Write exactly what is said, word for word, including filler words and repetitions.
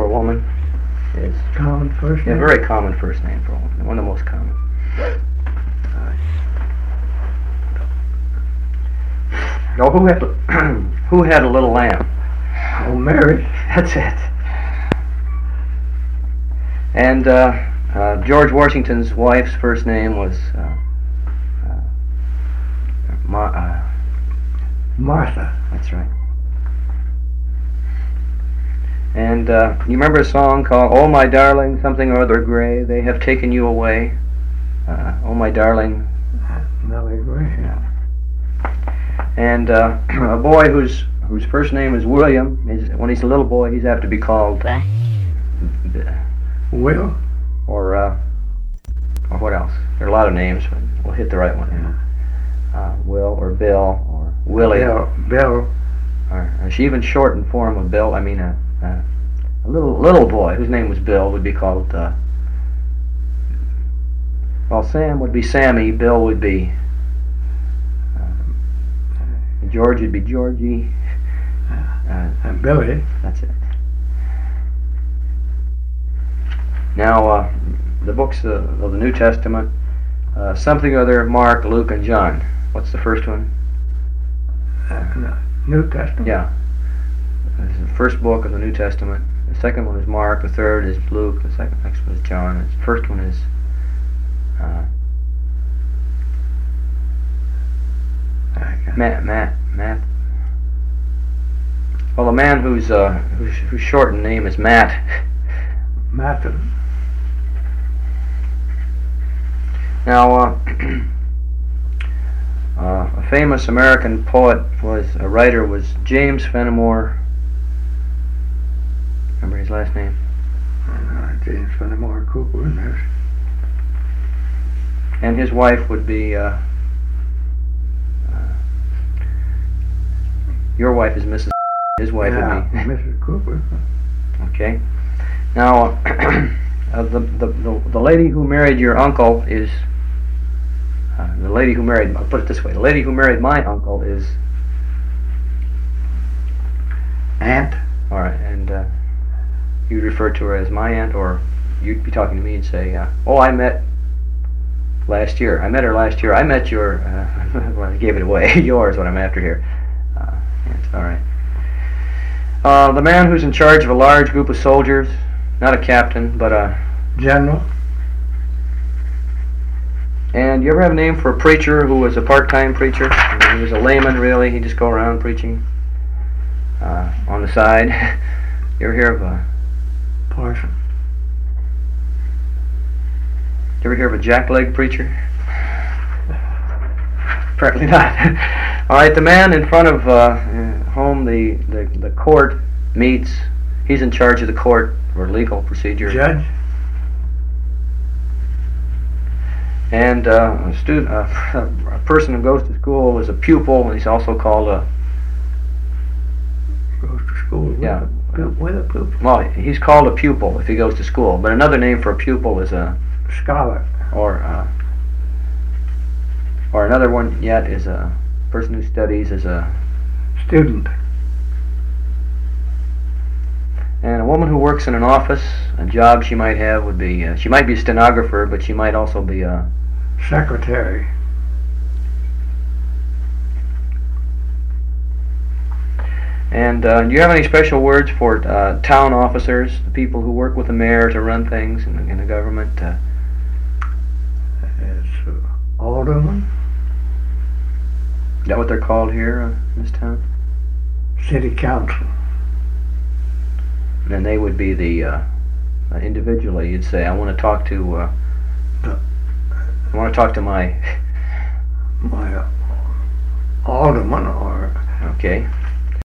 a woman is Common first a name? very common first name for a woman. One of the most common. No, who had who had a little lamb? Oh, Mary. That's it. And uh, uh, George Washington's wife's first name was uh, uh, Ma- uh, Martha. That's right. And uh, you remember a song called "Oh My Darling, Something or Other Gray"? They have taken you away. Uh, oh my darling. Nellie Gray. Yeah. And uh, a boy whose whose first name is William, is when he's a little boy, he's apt to be called uh, Will. or uh, or what else? There are a lot of names, but we'll hit the right one. Yeah. Uh, Will or Bill or Willie. Bill. Bill. Or, or she even shortened form of Bill. I mean, a, a, a little little boy whose name was Bill would be called. Uh, well, Sam would be Sammy. Bill would be. George would be Georgie. Uh, And Billy. that's it. Now, uh, the books uh, of the New Testament, uh, something or other, Mark, Luke, and John. What's the first one? Uh, no, New Testament. Yeah. This is the first book of the New Testament. The second one is Mark. The third is Luke. The second next one is John. The first one is. Uh, Matt, Matt, Matt. Well, the man whose uh, whose, whose shortened name is Matt. Matthew. Now, uh, uh, a famous American poet was a writer was James Fenimore. Remember his last name? Uh, James Fenimore Cooper. And there's And his wife would be. Uh, uh, your wife is Missus His wife yeah, would be. Missus Cooper. Okay. Now, uh, the, the the the lady who married your uncle is. Uh, the lady who married. I'll put it this way: the lady who married my uncle is. Aunt. All right, and uh, you'd refer to her as my aunt, or you'd be talking to me and say, uh, "Oh, I met last year. I met her last year. I met your." Uh, well, I gave it away. Yours, what I'm after here. Uh, aunt. All right. Uh, the man who's in charge of a large group of soldiers, not a captain, but a General. And you ever have a name for a preacher who was a part-time preacher? I mean, he was a layman, really. He'd just go around preaching uh, on the side. You ever hear of a? Parson. You ever hear of a jackleg preacher? Apparently not. All right, the man in front of uh, whom the, the the court meets, he's in charge of the court or legal procedure. Judge. And uh, a student, uh, a person who goes to school is a pupil. He's also called a. Goes to school with Yeah. a pu- with a pupil. Well, he's called a pupil if he goes to school. But another name for a pupil is a, Scholar. or uh, or another one yet is a person who studies as a. Student. And a woman who works in an office, a job she might have would be, uh, she might be a stenographer, but she might also be a. Secretary. And uh, do you have any special words for uh, town officers, the people who work with the mayor to run things in the, in the government? Uh, It's uh, alderman. is that what they're called here uh, in this town? City council. And then they would be the, uh, uh, individually, you'd say, I want to talk to, uh, The- I want to talk to my, My uh, alderman or okay.